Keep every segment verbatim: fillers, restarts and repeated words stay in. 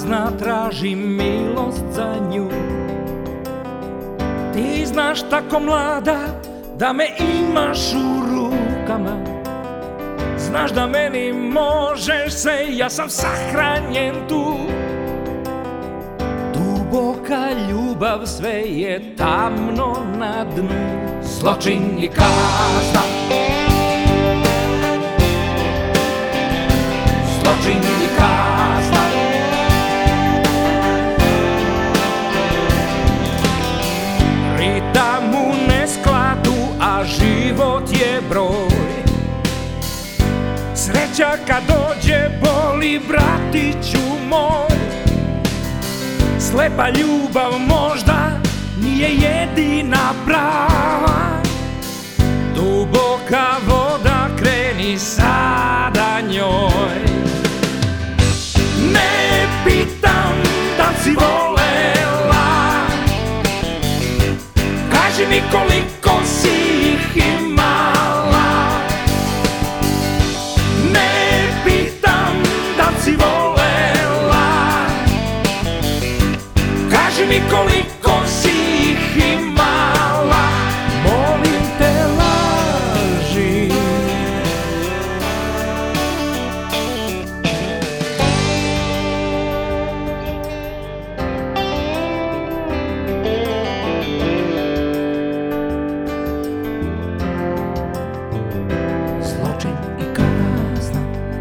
kazna, tražim milost za nju. Ti znaš tako mlada da me imaš u rukama, znaš da meni možeš sve, ja sam sahranjen tu. Duboka ljubav, sve je tamno na dnu, zločin i kazna. Zločin i kazna. Ritam u neskladu, a život je broj. Sreća kad dođe boli, bratiću moj. Slepa ljubav možda nije jedina prava. Duboka voda, kreni sada njoj. Ne pitam da si volela, kaži mi koliko si ih imala. Ne pitam da si volela, kaži mi koliko si ih imala. Molim te, laži. Zločin i kazna.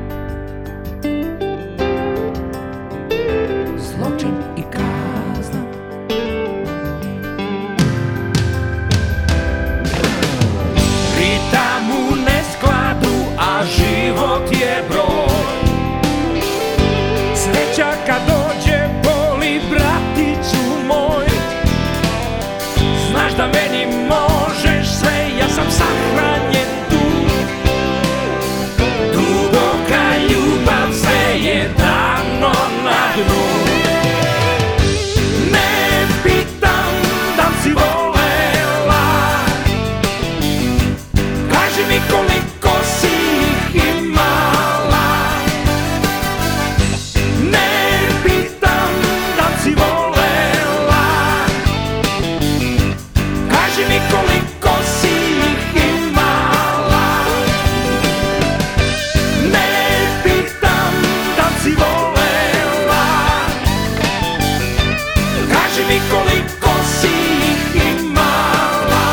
Zločin i kazna. Ritam u neskladu, a život je broj. Sreća kad dođe boli, bratiću moj. Znaš da meni možeš sve, ja sam sahranjen tu. Duboka ljubav, sve je davno na dnu. Ne pitam da li si volela, kaži mi koliko si ih imala. Ne pitam da li si volela, kaži mi koliko si ih imala. Ne pitam da li si volela, kaži mi koliko si ih imala.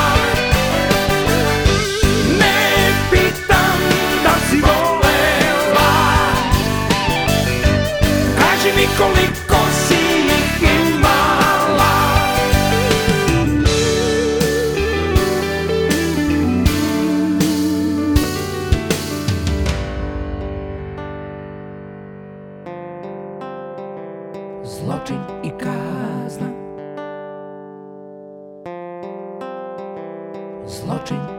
Ne pitam da li si volela, kaži mi koliko si ih imala. Zločin i kazna. Zločin